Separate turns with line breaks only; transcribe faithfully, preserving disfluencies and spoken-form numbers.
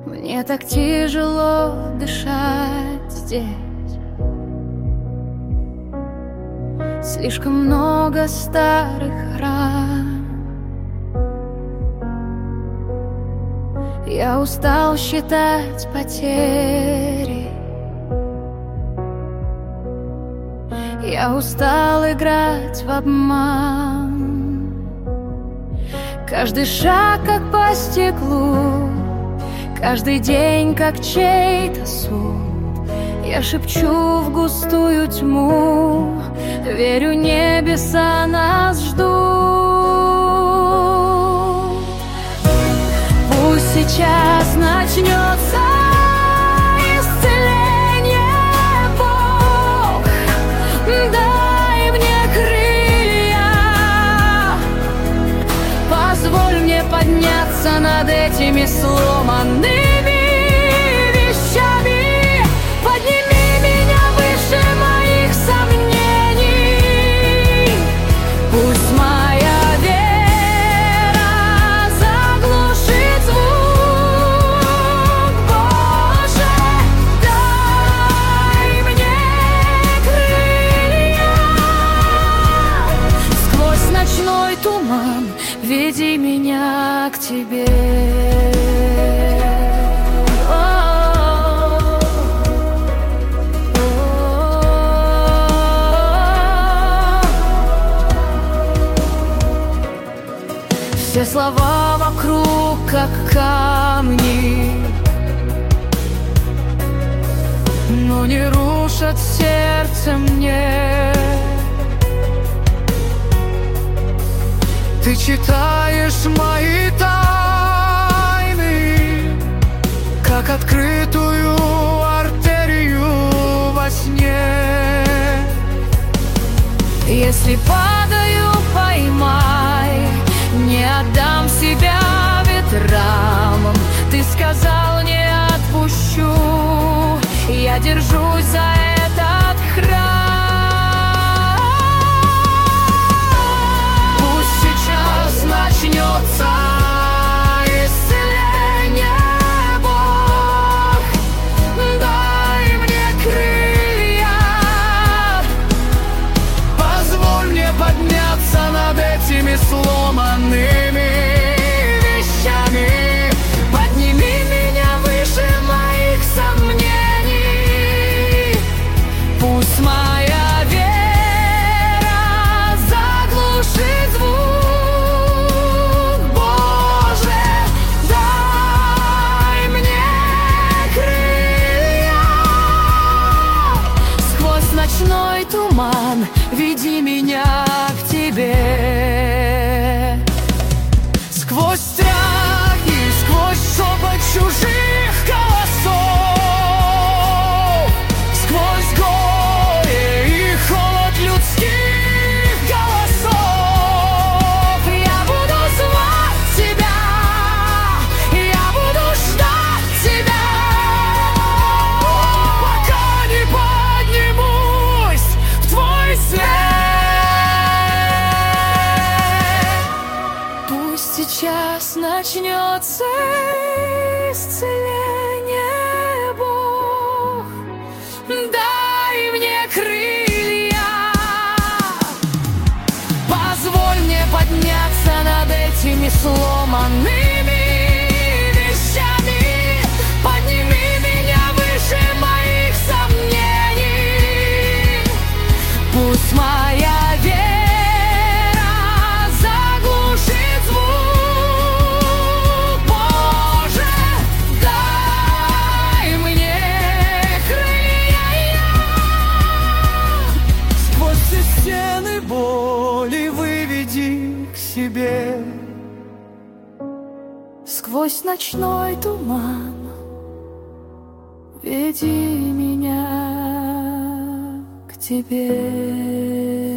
Мне так тяжело дышать здесь. Слишком много старых ран. Я устал считать потери. Я устал играть в обман. Каждый шаг как по стеклу, каждый день как чей-то суд. Я шепчу в густую тьму, верю, небеса нас ждут. Пусть сейчас начнется исцеление, Бог, дай мне крылья, позволь мне подняться над этими сломанными вещами. Подними меня выше моих сомнений. Пусть моя вера заглушит звук. Боже, дай мне крылья. Сквозь ночной туман веди меня к тебе. Все слова вокруг, как камни, но не рушат сердце мне. Ты читаешь мои тайны, как открытую артерию во сне. Если падаю, поймай, не отдам себя ветрам. Ты сказал, не отпущу, я держусь за этот храм. Пусть сейчас начнется исцеление, Бог, дай мне крылья, позволь мне подняться над этими сломанными вещами. Подними меня выше моих сомнений. Пусть моя вера заглушит звук. Боже, дай мне крылья. Сквозь ночной туман веди меня к тебе. Сквозь страхи, сквозь шепот чужих голосов, сквозь горе и холод людских голосов, я буду звать тебя, я буду ждать тебя, пока не поднимусь в твой свет. Пусть сейчас начнется исцеление, Бог, дай мне крылья, позволь мне подняться над этими сломанными вещами. Подними меня выше моих сомнений. Пусть моя вера заглушит звук. Боже, дай мне крылья. Сквозь все стены боли выведи к себе. Сквозь ночной туман веди меня к тебе.